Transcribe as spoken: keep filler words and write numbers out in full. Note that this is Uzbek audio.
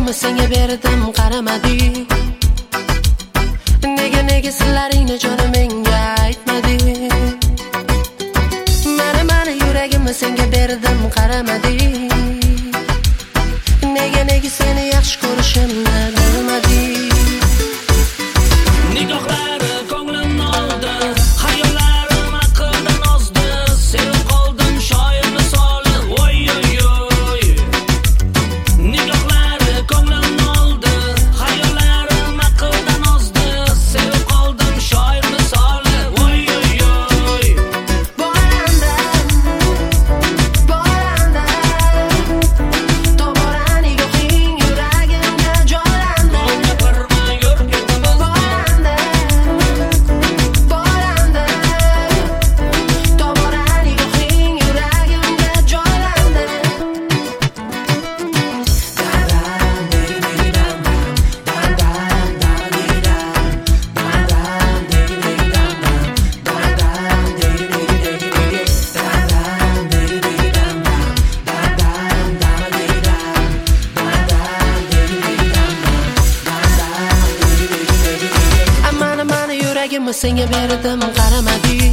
yuragimni senga berdim, qaramading. Nega nega sillaringni jonim menga aytmading. Mana mana yuragimni senga berdim, qaramading. Nega nega seni yaxshi ko'rishimni bilmading. Nigohlari ko'nglimni oldi, xayollarim aqldan ozdi. Sevib qoldim shoir misoli, voy oy oy. Nigohlari ko'nglimni oldi, xayollarim aqldan ozdi. Sevib qoldim shoir misoli, voy oy oy. Boranda, boranda, tobora nigohing yuragimga joylandi. Gapirma yurgin Boranda, boranda, tobora nigohing yuragimga joylandi. Mana mana yuragimni senga berdim, qaramading.